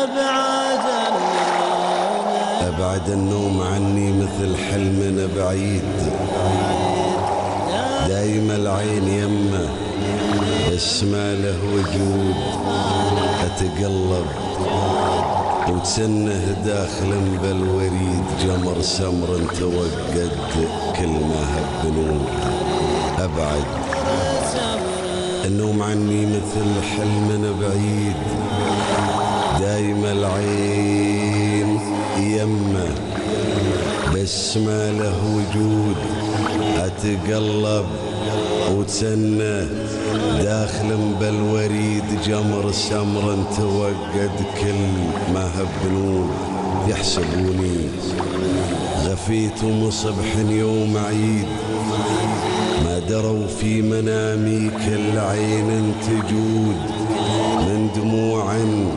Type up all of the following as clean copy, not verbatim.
أبعد النوم عني مثل حلم بعيد، دايم العين يمه بس ما له وجود، أتقلب وتسنه داخل بالوريد، جمر سمر توقد كل ما هب بنود. أبعد النوم عني مثل حلم بعيد، دايم العين يمه بس ما له وجود، أتقلب وتسنه داخل بالوريد، جمر سمر توقد كل ما هب بنود. يحسبوني غفيت ومصبح يوم عيد، ما دروا في منامي كل عين تجود، من دموع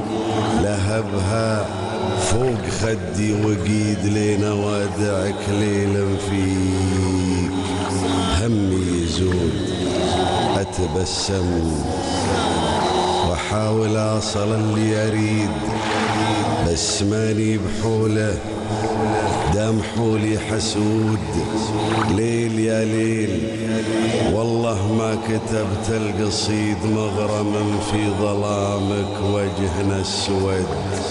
لهبها فوق خدي وقيد، لين وادعك ليلا فيك همي يزود. أتبسم وأحاول أصل اللي أريد، بس ماني بحوله دام حولي حسود. ليل يا ليل والله ما كتبت القصيد، مغرما في ظلامك وجهنا السود.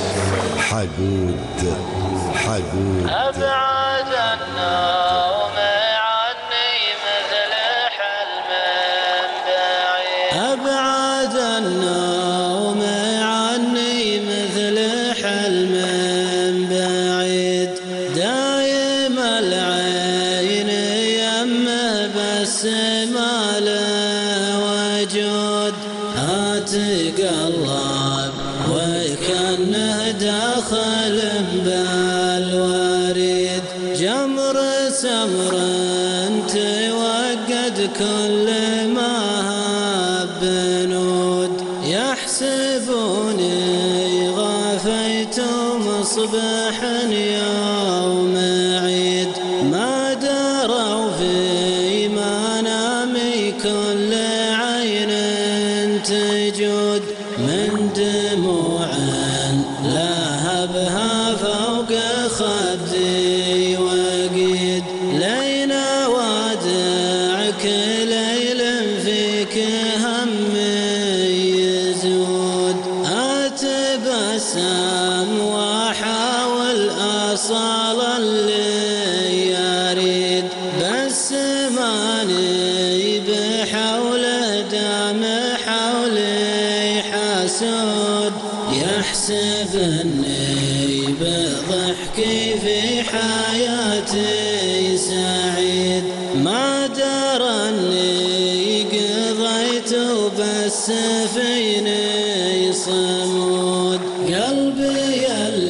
حقود حقود أبعد النوم عني مثل حلم بعيد، أبعد النوم عني مثل حلم بعيد، دايم العين يمه بس ما له وجود، أتقلب وكأنه داخل بالوريد، جمر سمر توقد كل ما هب بنود. يحسبوني غفيت مصبح يوم عيد، ما دروا في منامي كل عين تجود، من دموع لهبها فوق خدي وقيد، لين وادعك ليل فيك همي يزود. أتبسم وأحاول أصل اللي يريد، بس ماني بحوله دام حولي حسود. يحسب اني بضحكي في حياتي سعيد، ما درى اني قضيت بس فيني صمود. قلبي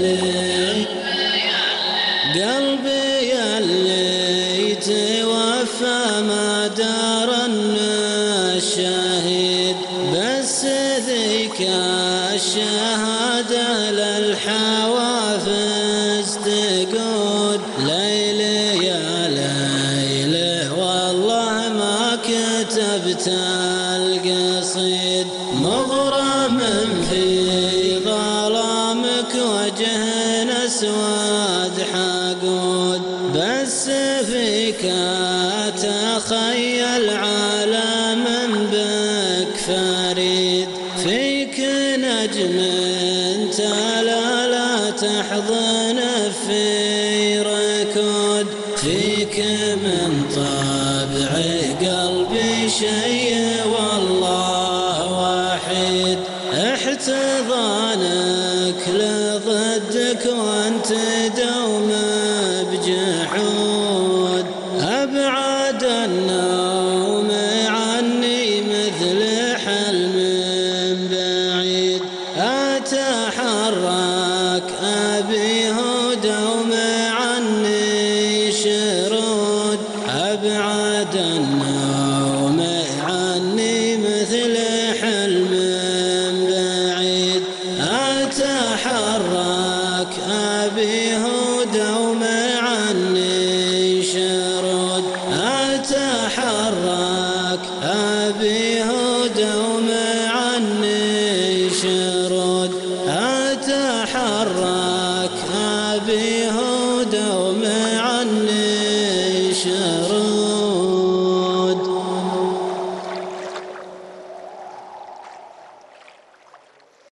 يلي توفى ما درى الشهيد، بس ذيك الشهادة للحوافز تقود. ليل يا ليل والله ما كتبت القصيد، مغرم في ظلامك وجهنا اسود حقود، بس فيك تخيل عالم بك فريد، فيك نجم لا تحضن في ركود، فيك من طبع قلبي شيء والله وحيد، احتضانك لضدك وانت دوم بجحود. أبعد النوم عني مثل حلم بعيد، أتحرك أبيه دوم عني شرود. أبعد النوم عني مثل حلم بعيد، أتحرك أبيه دوم عني شرود. أتحرك أبيه دوم عني شرود. أتحرك شرد